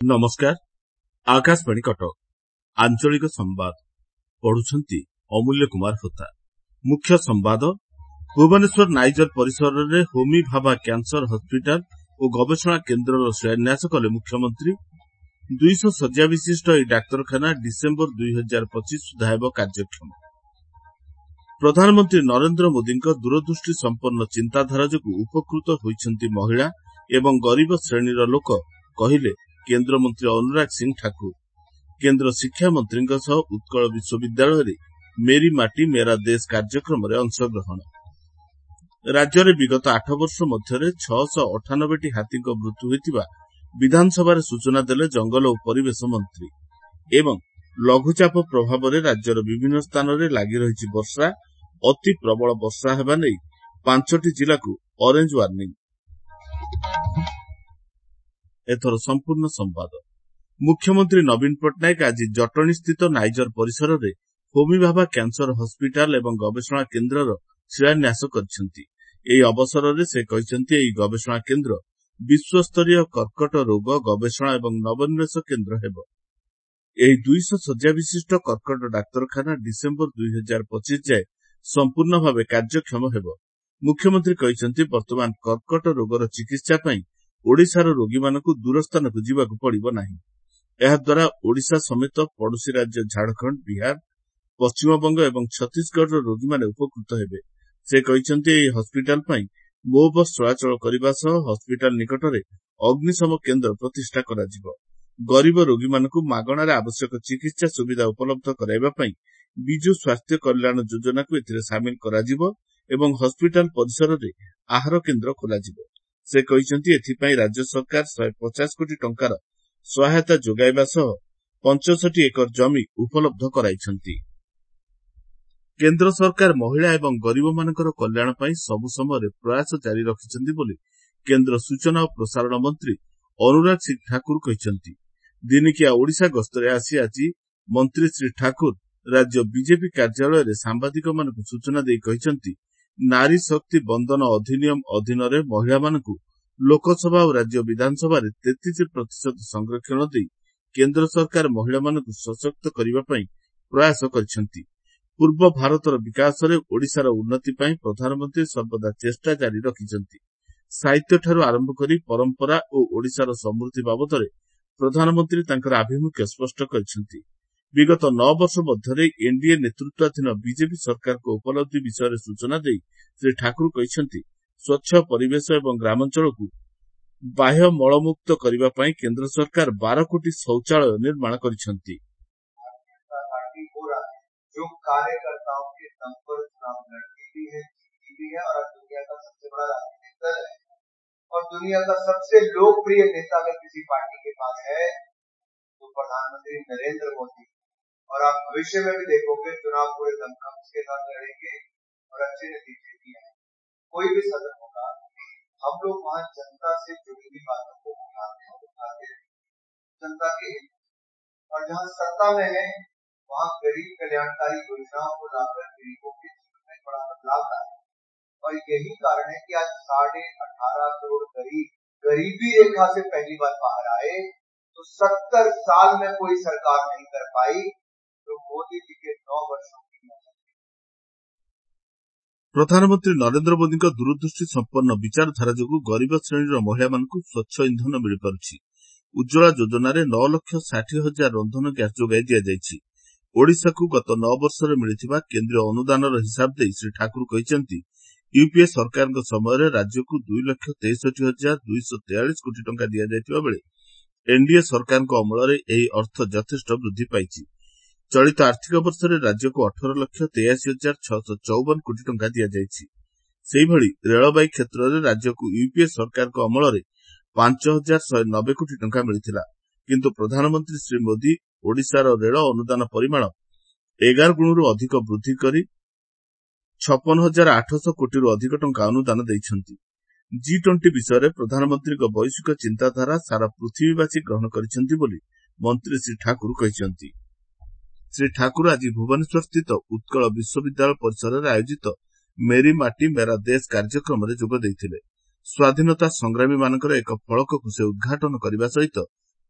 नमस्कार। आकाशवाणी कटक आंचलिक संवाद पढ़ुछंती अमूल्य कुमार होता। मुख्य संवाद भुवनेश्वर नाइजर परिसर में होमी भाभा कैंसर हॉस्पिटल और गवेषणा केन्द्र शिलान्यास कले मुख्यमंत्री। 200 शଯ୍ୟା विशिष्ट यह डाक्तरखाना डिसेम्बर 2025 सुधा हेब कार्यक्षम। प्रधानमंत्री नरेंद्र मोदी दूरदृष्टि संपन्न चिंताधारा जोगु उपकृत होइछंती महिला एवं गरीब श्रेणीर लोक कहिले केन्द्रमंत्री अनुराग सिंह ठाकुर। केन्द्र शिक्षा मंत्री उत्कल विश्वविद्यालय मेरी माटी मेरा देश कार्यक्रम में अंशग्रहण। राज्य में विगत 8 वर्ष मध्य 698 हाथी मृत्यु होता विधानसभा सूचना देले जंगल और परिवेश मंत्री। एवं लघुचाप प्रभाव में राज्यर विभिन्न स्थान में लगी रही वर्षा अति प्रबल वर्षा हेबा नै 5टी जिला को ऑरेंज वार्निंग। एथर संपूर्ण संवाद। मुख्यमंत्री नवीन पट्टनायक आज जटणी स्थित नाइजर परिसर में होमी भाभा कैंसर हॉस्पिटल एवं गवेषणा केन्द्र शिलान्यास करिसेंती। एही अवसर में से कहिसेंती एही गवेषणा केन्द्र विश्वस्तरीय कर्कट रोग गवेषणा एवं नवोन्मेष केन्द्र हेब। एही 200 शଯ୍ୟା विशिष्ट कर्कट डाक्तरखाना डिसेम्बर 2025 जाए संपूर्ण भाव कार्यक्षम हेब। मुख्यमंत्री कहिसेंती वर्तमान कर्कट रोगर चिकित्सा पई ओडिशार रोगी मानकु दूर स्थान को जीवाकु पड़िबो नाही। एहा द्वारा ओडिशा समेत पड़ोसी राज्य झारखंड, बिहार, पश्चिम बंग एवं छत्तीसगढ़ रोगी माने उपकृत हेबे। से कहिसेंती एही हॉस्पिटल पई मो बस चलाचल करबा सह हॉस्पिटल निकटरे अग्निशम केन्द्र प्रतिष्ठा कराजिबो। गरीब रोगी मानकु मागणारे आवश्यक चिकित्सा सुविधा उपलब्ध कराइबा पई विजु स्वास्थ्य कल्याण योजना को एथिरे शामिल कराजिबो एवं हॉस्पिटल परिसर में आहार केन्द्र खोलाजिबो। से कहिसेंती एथिपाई राज्य सरकार 150 कोटी टंकार सहायता जोगाइबा सह 65 एकर जमी उपलब्ध कराइछंती। केन्द्र सरकार महिला एवं गरीब मानकर कल्याण पई सबु समय प्रयास जारी रखिछंती बोली केन्द्र सूचना और प्रसारण मंत्री अनुराग सिंह ठाकुर कहिछंती। दिनिकिया ओडिशा गस्तरे आसी आज मंत्री श्री ठाकुर राज्य बीजेपी कार्यालय में सांबादिक मानकु सूचना देई कहिछंती नारी शक्ति बंधन अधिनियम अधीन महिला मानकु लोकसभा और राज्य विधानसभा 33% संरक्षण दे केन्द्र सरकार महिला मानकु सशक्त करबा पई प्रयास करिसेंती। पूर्व भारतर विकास में ओडिशार उन्नति पई प्रधानमंत्री सर्वदा चेष्टा जारी रखिसेंती। साहित्य ठारू आरंभ करी परंपरा और ओडिशार समृद्धि बाबद प्रधानमंत्री तांकर आभिमुख्य स्पष्ट करिसेंती। विगत 9 वर्ष मध्य एनडीए नेतृत्वाधीन बीजेपी सरकार को उपलब्धि विषय सूचना दे श्री ठाकुर कहिसेंती स्वच्छ परिवेश एवं ग्रामांचल को बाह्य मलमुक्त करबा पई केन्द्र सरकार 12 कोटी शौचालय निर्माण करिसेंती। जो कार्यकर्ताओं के दम पर चुनाव लड़ती भी है, जीती भी है और दुनिया का सबसे बड़ा राजनीतिक दल है और दुनिया का सबसे लोकप्रिय नेता अगर किसी पार्टी के पास है तो प्रधानमंत्री नरेंद्र मोदी। और आप भविष्य में भी देखोगे चुनाव पूरे दमखम के साथ लड़ेंगे और अच्छे नतीजे भी हैं। कोई भी सदन होगा हम लोग वहाँ जनता से जुड़ी हुई बातों को उठाते हैं जनता के हित। और जहाँ सत्ता में है वहाँ गरीब कल्याणकारी योजनाओं को लाकर गरीबों के जीवन में बड़ा बदलाव लाए। और यही कारण है कि आज 18.5 करोड़ गरीब गरीबी रेखा से पहली बार बाहर आए। तो 70 साल में कोई सरकार नहीं कर पाई तो मोदी जी के 9 वर्षों की प्रधानमंत्री नरेंद्र मोदी दूरदृष्टि संपन्न विचारधारा जोगु गरीब श्रेणीर महिला मानकु स्वच्छ इंधन मिल पारुछि। उज्ज्वला योजना 9,60,000 रंधन गैस जोगाई दिया जायछि। ओडिशा को गत 9 वर्ष में मिलिथिबा केंद्रीय अनुदान हिसाब दे श्री ठाकुर कहिसेंती यूपीए सरकार समय राज्य को 2,63,243 कोटी टंका दिया जायतिबा बेले एनडीए सरकार अमल में यह अर्थ यथेष्ट वृद्धि पाइछि। चलित आर्थिक वर्ष में राज्य को 18,83,654 कोटी टंका दिया जायछि। सेहिभଳି रेलबाई क्षेत्र में राज्य को यूपीए सरकार अमल में 5,190 कोटी टंका मिलिथिला। किंतु प्रधानमंत्री श्री मोदी ओडिशार रेल अनुदान परिमाण 11 गुणरू अधिक वृद्धि करी 56,800 कोटी अधिक टंका अनुदान देइछंती। G20 विषय में प्रधानमंत्री वैश्विक चिंताधारा सारा पृथ्वीवासी ग्रहण करिसेंती बोली मंत्री श्री ठाकुर कहिसेंती। श्री ठाकुर आज भुवनेश्वर स्थित उत्कल विश्वविद्यालय परिसर में आयोजित मेरी माटी मेरा देश कार्यक्रम में जोग देइथिले। स्वाधीनता संग्रामी मानकर एक फलक को से उद्घाटन करने सहित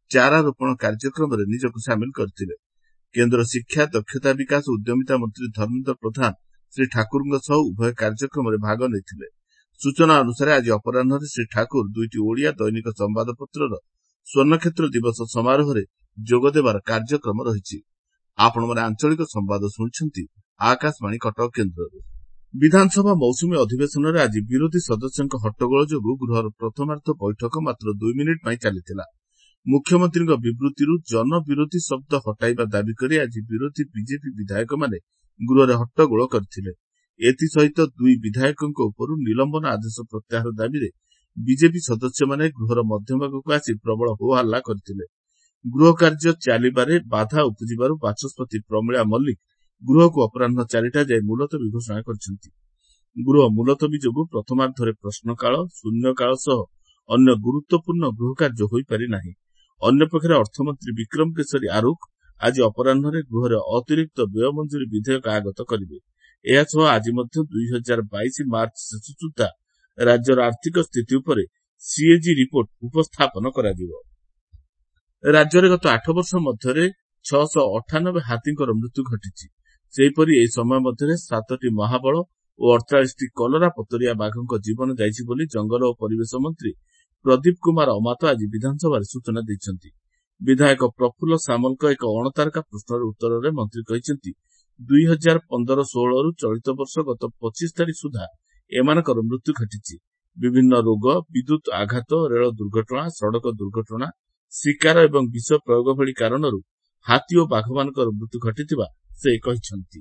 ଚାରା ରୋପଣ କାର୍ଯ୍ୟକ୍ରମରେ ନିଜକୁ ସାମିଲ କରିଥିଲେ। କେନ୍ଦ୍ର ଶିକ୍ଷା, ଦକ୍ଷତା ବିକାଶ ଓ ଉଦ୍ୟମିତା ମନ୍ତ୍ରୀ ଧର୍ମେନ୍ଦ୍ର ପ୍ରଧାନ ଶ୍ରୀ ଠାକୁରଙ୍କ ସହ ଉଭୟ କାର୍ଯ୍ୟକ୍ରମରେ ଭାଗ ନେଇଥିଲେ। ସୂଚନା ଅନୁସାରେ ଆଜି ଅପରାହ୍ନରେ ଶ୍ରୀ ଠାକୁର 2ଟି ଓଡ଼ିଆ ଦୈନିକ ସମ୍ବାଦପତ୍ରର ସ୍ୱର୍ଣ୍ଣକ୍ଷେତ୍ର ଦିବସ ସମାରୋହରେ ଯୋଗଦେବାର କାର୍ଯ୍ୟକ୍ରମ ରହିଛି। ଆପଣମାନେ ଆଞ୍ଚଳିକ ସମ୍ବାଦ ଶୁଣୁଛନ୍ତି ଆକାଶବାଣୀ କଟକ କେନ୍ଦ୍ରରୁ। ବିଧାନସଭା ମୌସୁମୀ ଅଧିବେଶନରେ ଆଜି ବିରୋଧୀ ସଦସ୍ୟଙ୍କ ହଟ୍ଟଗୋଳ ଯୋଗୁଁ ଗୃହର ପ୍ରଥମାର୍ଦ୍ଧ ବୈଠକ ମାତ୍ର 2 ମିନିଟ୍ ପାଇଁ ଚାଲିଥିଲା। ମୁଖ୍ୟମନ୍ତ୍ରୀଙ୍କ ବିବୃତ୍ତିରୁ ଜନବିରୋଧୀ ଶବ୍ଦ ହଟାଇବା ଦାବି କରି ଆଜି ବିରୋଧୀ ବିଜେପି ବିଧାୟକମାନେ ଗୃହରେ ହଟ୍ଟଗୋଳ କରିଥିଲେ। ଏଥିସହିତ 2 ବିଧାୟକଙ୍କ ଉପରୁ ନିଲମ୍ବନ ଆଦେଶ ପ୍ରତ୍ୟାହାର ଦାବିରେ ବିଜେପି ସଦସ୍ୟମାନେ ଗୃହର ମଧ୍ୟଭାଗକୁ ଆସି ପ୍ରବଳ ହୋହାଲ୍ଲା କରିଥିଲେ। ଗୃହ କାର୍ଯ୍ୟ ଚାଲିବାରେ ବାଧା ଉପୁଜିବାରୁ ବାଚସ୍ପତି ପ୍ରମିଳା ମଲ୍ଲିକ ଗୃହକୁ ଅପରାହ୍ନ 4ଟା ଯାଏ ମୁଲତବୀ ଘୋଷଣା କରିଛନ୍ତି। ଗୃହ ମୁଲତବୀ ଯୋଗୁଁ ପ୍ରଥମାର୍ଦ୍ଧରେ ପ୍ରଶ୍ନକାଳ, ଶୂନ୍ୟକାଳ ସହ ଅନ୍ୟ ଗୁରୁତ୍ୱପୂର୍ଣ୍ଣ ଗୃହ କାର୍ଯ୍ୟ ହୋଇପାରି ନାହିଁ। ଅନ୍ୟପକ୍ଷରେ ଅର୍ଥମନ୍ତ୍ରୀ ବିକ୍ରମ କେଶରୀ ଆରୁଖ ଆଜି ଅପରାହ୍ନରେ ଗୃହରେ ଅତିରିକ୍ତ ବ୍ୟୟ ମଞ୍ଜୁରୀ ବିଧେୟକ ଆଗତ କରିବେ। ଏହାସହ ଆଜି ମଧ୍ୟ 2022 ମାର୍ଚ୍ଚ ଶେଷ ସୁଦ୍ଧା ରାଜ୍ୟର ଆର୍ଥିକ ସ୍ଥିତି ଉପରେ ସିଏଜି ରିପୋର୍ଟ ଉପସ୍ଥାପନ କରାଯିବ। ରାଜ୍ୟରେ ଗତ 8 ବର୍ଷ ମଧ୍ୟରେ 698 ହାତୀଙ୍କର ମୃତ୍ୟୁ ଘଟିଛି। ସେହିପରି ଏହି ସମୟ ମଧ୍ୟରେ 7ଟି ମହାବଳ ଓ 48ଟି କଲରା ପତରିଆ ବାଘଙ୍କ ଜୀବନ ଯାଇଛି ବୋଲି ଜଙ୍ଗଲ ଓ ପରିବେଶ ମନ୍ତ୍ରୀ ପ୍ରଦୀପ କୁମାର ଅମାତ ଆଜି ବିଧାନସଭାରେ ସୂଚନା ଦେଇଛନ୍ତି। ବିଧାୟକ ପ୍ରଫୁଲ୍ଲ ସାମଲଙ୍କ ଏକ ଅଣତାରକା ପ୍ରଶ୍ନର ଉତ୍ତରରେ ମନ୍ତ୍ରୀ କହିଛନ୍ତି 2015-16ରୁ ଚଳିତ ବର୍ଷ ଗତ 25 ତାରିଖ ସୁଦ୍ଧା ଏମାନଙ୍କର ମୃତ୍ୟୁ ଘଟିଛି। ବିଭିନ୍ନ ରୋଗ, ବିଦ୍ୟୁତ ଆଘାତ, ରେଳ ଦୁର୍ଘଟଣା, ସଡ଼କ ଦୁର୍ଘଟଣା, ଶିକାର ଏବଂ ବିଷ ପ୍ରୟୋଗ ଭଳି କାରଣରୁ ହାତୀ ଓ ବାଘମାନଙ୍କର ମୃତ୍ୟୁ ଘଟିଥିବା ସେ କହିଛନ୍ତି।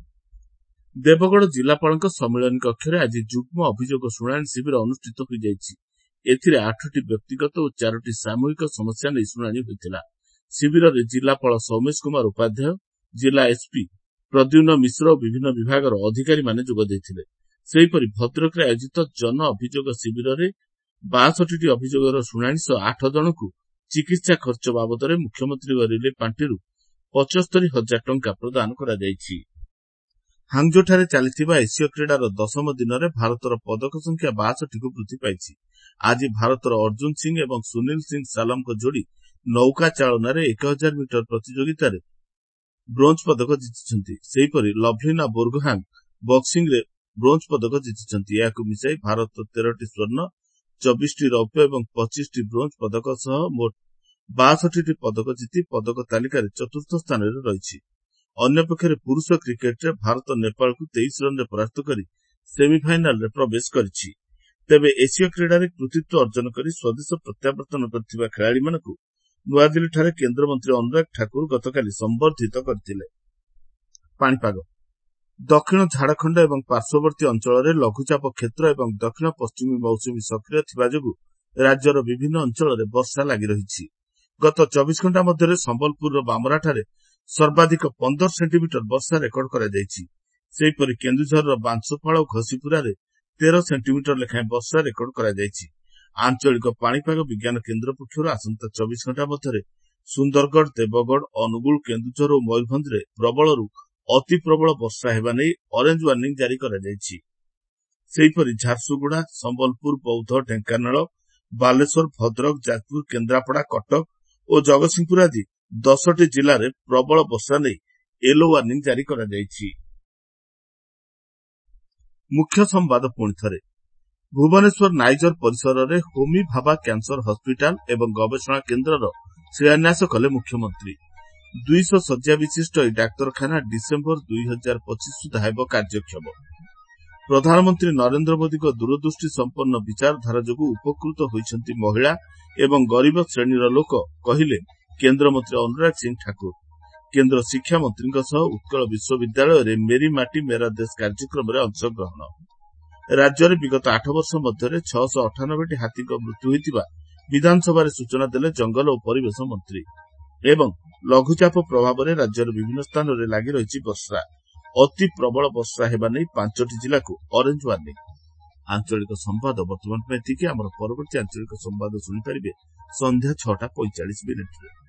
ଦେବଗଡ଼ ଜିଲ୍ଲାପାଳଙ୍କ ସମ୍ମିଳନୀ କକ୍ଷରେ ଆଜି ଯୁଗ୍ମ ଅଭିଯୋଗ ଶୁଣାଣି ଶିବିର ଅନୁଷ୍ଠିତ ହୋଇଯାଇଛି। ଏଥିରେ 8ଟି ବ୍ୟକ୍ତିଗତ ଓ 4ଟି ସାମୂହିକ ସମସ୍ୟା ନେଇ ଶୁଣାଣି ହୋଇଥିଲା। ଶିବିରରେ ଜିଲ୍ଲାପାଳ ସୌମେଶ କୁମାର ଉପାଧ୍ୟାୟ, ଜିଲ୍ଲା ଏସ୍ପି ପ୍ରଦ୍ୟୁମ୍ନ ମିଶ୍ର ଓ ବିଭିନ୍ନ ବିଭାଗର ଅଧିକାରୀମାନେ ଯୋଗ ଦେଇଥିଲେ। ସେହିପରି ଭଦ୍ରକରେ ଆୟୋଜିତ ଜନ ଅଭିଯୋଗ ଶିବିରରେ 62ଟି ଅଭିଯୋଗର ଶୁଣାଣି ସହ 8 ଜଣଙ୍କୁ ଚିକିତ୍ସା ଖର୍ଚ୍ଚ ବାବଦରେ ମୁଖ୍ୟମନ୍ତ୍ରୀଙ୍କ ରିଲିଫ୍ ପାଣ୍ଠିରୁ 75,000 ଟଙ୍କା ପ୍ରଦାନ କରାଯାଇଛି। ହାଙ୍ଗଜୋଠାରେ ଚାଲିଥିବା ଏସୀୟ କ୍ରୀଡ଼ାର 10ମ ଦିନରେ ଭାରତର ପଦକ ସଂଖ୍ୟା 62କୁ ବୃଦ୍ଧି ପାଇଛି। ଆଜି ଭାରତର ଅର୍ଜୁନ ସିଂ ଏବଂ ସୁନୀଲ ସିଂ ସାଲମଙ୍କ ଯୋଡ଼ି ନୌକା ଚାଳନାରେ 1000 ମିଟର ପ୍ରତିଯୋଗିତାରେ ବ୍ରୋଞ୍ଜ ପଦକ ଜିତିଛନ୍ତି। ସେହିପରି ଲଭ୍ଲିନା ବୋର୍ଗୋହାନ୍ ବକ୍ସିଂରେ ବ୍ରୋଞ୍ଜ ପଦକ ଜିତିଛନ୍ତି। ଏହାକୁ ମିଶାଇ ଭାରତ 13ଟି ସ୍ୱର୍ଣ୍ଣ, 24ଟି ରୌପ୍ୟ ଏବଂ 25ଟି ବ୍ରୋଞ୍ଜ ପଦକ ସହ ମୋଟ 62ଟି ପଦକ ଜିତି ପଦକ ତାଲିକାରେ ଚତୁର୍ଥ ସ୍ଥାନରେ ରହିଛି। ଅନ୍ୟପକ୍ଷରେ ପୁରୁଷ କ୍ରିକେଟରେ ଭାରତ ନେପାଳକୁ 23 ରନରେ ପରାସ୍ତ କରି ସେମିଫାଇନାଲରେ ପ୍ରବେଶ କରିଛି। ତେବେ ଏସୀୟ କ୍ରୀଡ଼ାରେ କୃତିତ୍ୱ ଅର୍ଜନ କରି ସ୍ୱଦେଶ ପ୍ରତ୍ୟାବର୍ତ୍ତନ କରିଥିବା ଖେଳାଳିମାନଙ୍କୁ ନୂଆଦିଲ୍ଲୀଠାରେ କେନ୍ଦ୍ରମନ୍ତ୍ରୀ ଅନୁରାଗ ଠାକୁର ଗତକାଲି ସମ୍ବର୍ଦ୍ଧିତ କରିଥିଲେ। ପାଣିପାଗ। ଦକ୍ଷିଣ ଝାଡ଼ଖଣ୍ଡ ଏବଂ ପାର୍ଶ୍ୱବର୍ତ୍ତୀ ଅଞ୍ଚଳରେ ଲଘୁଚାପ କ୍ଷେତ୍ର ଏବଂ ଦକ୍ଷିଣ ପଶ୍ଚିମୀ ମୌସୁମୀ ସକ୍ରିୟ ଥିବା ଯୋଗୁଁ ରାଜ୍ୟର ବିଭିନ୍ନ ଅଞ୍ଚଳରେ ବର୍ଷା ଲାଗି ରହିଛି। ଗତ 24 ଘଣ୍ଟା ମଧ୍ୟରେ ସମ୍ବଲପୁରର ବାମରାଠାରେ ସର୍ବାଧିକ 15 ସେଣ୍ଟିମିଟର ବର୍ଷା ରେକର୍ଡ କରାଯାଇଛି। ସେହିପରି କେନ୍ଦୁଝରର ବାଂଶପାଳ ଓ ଘଷିପୁରାରେ 13 ସେଣ୍ଟିମିଟର ଲେଖାଏଁ ବର୍ଷା ରେକର୍ଡ କରାଯାଇଛି। ଆଞ୍ଚଳିକ ପାଣିପାଗ ବିଜ୍ଞାନ କେନ୍ଦ୍ର ପକ୍ଷରୁ ଆସନ୍ତା 24 ଘଣ୍ଟା ମଧ୍ୟରେ ସୁନ୍ଦରଗଡ଼, ଦେବଗଡ଼, ଅନୁଗୁଳ, କେନ୍ଦୁଝର ଓ ମୟୂରଭଞ୍ଜରେ ପ୍ରବଳରୁ ଅତି ପ୍ରବଳ ବର୍ଷା ହେବା ନେଇ ଅରେଞ୍ଜ ୱାର୍ଣ୍ଣିଂ ଜାରି କରାଯାଇଛି। ସେହିପରି ଝାରସୁଗୁଡ଼ା, ସମ୍ବଲପୁର, ବୌଦ୍ଧ, ଢେଙ୍କାନାଳ, ବାଲେଶ୍ୱର, ଭଦ୍ରକ, ଯାଜପୁର, କେନ୍ଦ୍ରାପଡ଼ା, କଟକ ଓ ଜଗତସିଂହପୁର ଆଦି 10ଟି ଜିଲ୍ଲାରେ ପ୍ରବଳ ବର୍ଷା ନେଇ ୟେଲୋ ୱାର୍ଣ୍ଣିଂ ଜାରି କରାଯାଇଛି। ମୁଖ୍ୟ ସମ୍ବାଦ ପୁଣି ଥରେ। ଭୁବନେଶ୍ୱର ନାଇଜର ପରିସରରେ ହୋମି ଭାବା କ୍ୟାନ୍ସର ହସ୍ପିଟାଲ ଏବଂ ଗବେଷଣା କେନ୍ଦ୍ରର ଶିଳାନ୍ୟାସ କଲେ ମୁଖ୍ୟମନ୍ତ୍ରୀ। 200 ଶଯ୍ୟା ବିଶିଷ୍ଟ ଏହି ଡାକ୍ତରଖାନା ଡିସେମ୍ବର 2025 ସୁଦ୍ଧା ହେବ କାର୍ଯ୍ୟକ୍ଷମ। ପ୍ରଧାନମନ୍ତ୍ରୀ ନରେନ୍ଦ୍ର ମୋଦିଙ୍କ ଦୂରଦୃଷ୍ଟି ସମ୍ପନ୍ନ ବିଚାରଧାରା ଯୋଗୁଁ ଉପକୃତ ହୋଇଛନ୍ତି ମହିଳା ଏବଂ ଗରିବ ଶ୍ରେଣୀର ଲୋକ, କହିଲେ କେନ୍ଦ୍ରମନ୍ତ୍ରୀ ଅନୁରାଗ ସିଂ ଠାକୁର। କେନ୍ଦ୍ର ଶିକ୍ଷାମନ୍ତ୍ରୀଙ୍କ ସହ ଉତ୍କଳ ବିଶ୍ୱବିଦ୍ୟାଳୟରେ ମେରି ମାଟି ମେରା ଦେଶ କାର୍ଯ୍ୟକ୍ରମରେ ଅଂଶଗ୍ରହଣ। ରାଜ୍ୟରେ ବିଗତ 8 ବର୍ଷ ମଧ୍ୟରେ 698ଟି ହାତୀଙ୍କ ମୃତ୍ୟୁ ହୋଇଥିବା ବିଧାନସଭାରେ ସୂଚନା ଦେଲେ ଜଙ୍ଗଲ ଓ ପରିବେଶ ମନ୍ତ୍ରୀ। ଏବଂ ଲଘୁଚାପ ପ୍ରଭାବରେ ରାଜ୍ୟର ବିଭିନ୍ନ ସ୍ଥାନରେ ଲାଗି ରହିଛି ବର୍ଷା। ଅତି ପ୍ରବଳ ବର୍ଷା ହେବା ନେଇ 5ଟି ଜିଲ୍ଲାକୁ ଅରେଞ୍ଜ ୱାର୍ଣ୍ଣିଂ। ଆଞ୍ଚଳିକ ସମ୍ବାଦ ବର୍ତ୍ତମାନ ପାଇଁ ଏତିକି। ଆମର ପରବର୍ତ୍ତୀ ଆଞ୍ଚଳିକ ସମ୍ବାଦ ଶୁଣିପାରିବେ ସନ୍ଧ୍ୟା 6ଟା 45 ମିନିଟ୍ରେ।